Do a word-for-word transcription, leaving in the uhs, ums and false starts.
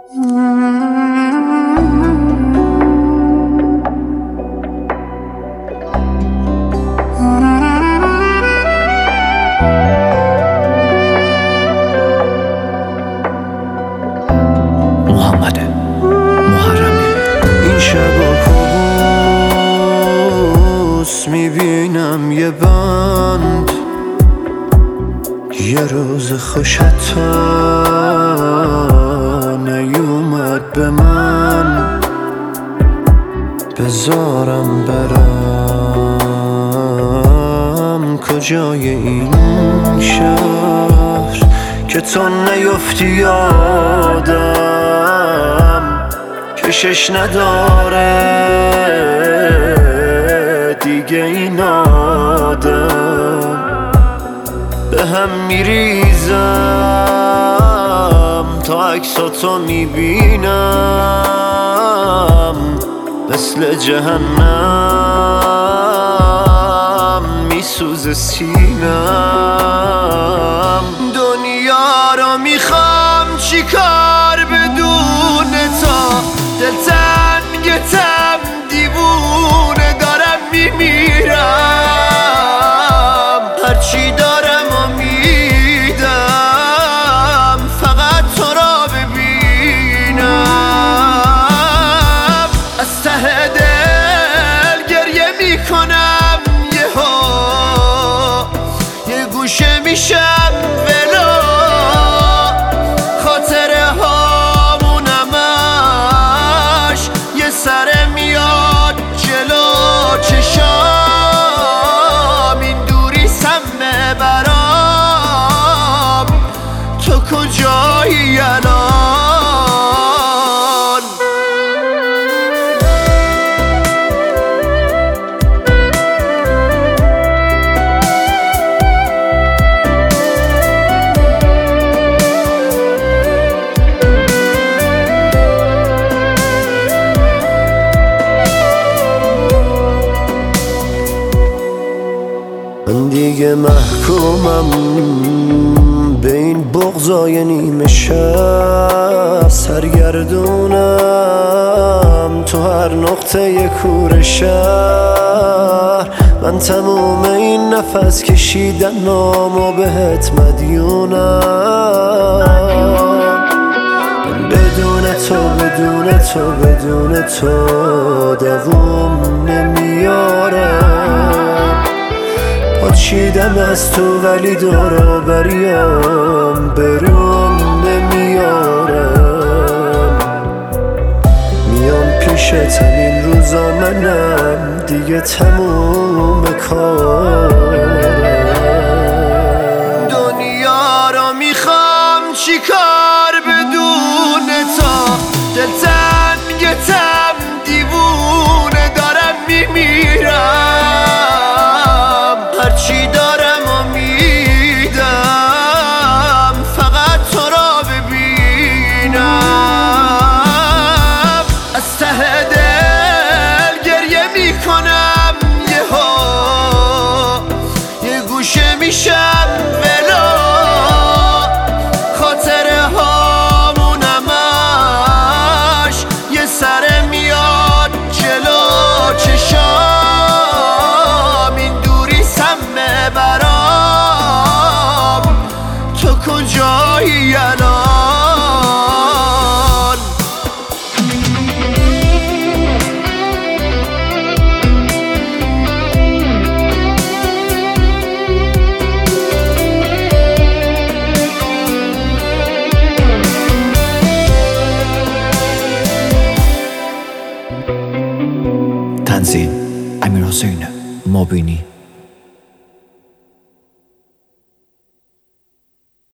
محمد محرمی. این شبا کابوس میبینم یه بند، یه روز خوشت نیومد به من، بذارم برم کجای این شهر که تو نیفتی یادم، کشش نداره دیگه این آدم. به هم میریزم تا عکساتو میبینم، مثل جهنم میسوزه سینم. دنیا رو میخوام چیکار بدون تو، دلتنگتم دیوونه دارم میمیرم، هرچی دارم و میدم فقط تو را ببینم. از ته دل گریه میکنم یهو، یه گوشه میشم ولو، خاطره هامونمش یه سره میاد جلو چشام، این دوری سمه برام، تو کجایی الان؟ من دیگه محکومم به این بغضای نیمه شب، سرگردونم تو هر نقطه کور شهر. من تموم این نفس کشیدن نامو بهت مدیونم، من بدون تو بدون تو بدون تو دووم نمیارم. پاچیدم از تو ولی دورو بریام بروم نمیارم. میام پیشت همین روزا منم دیگه تموم کارم. دنیا رو میخوام چیکار بدون تو، دلتنگتم دیوونه دارم میمیرم، هرچی دارم و میدم فقط تو را ببینم. از ته دل گریه میکنم یهو، یه گوشه میشم ولو، خاطره هامونمش یه سره میاد جلو چشام، این دوری سمه برام، تو کجایی الان؟ تنظیم: امیر حسین مبینی.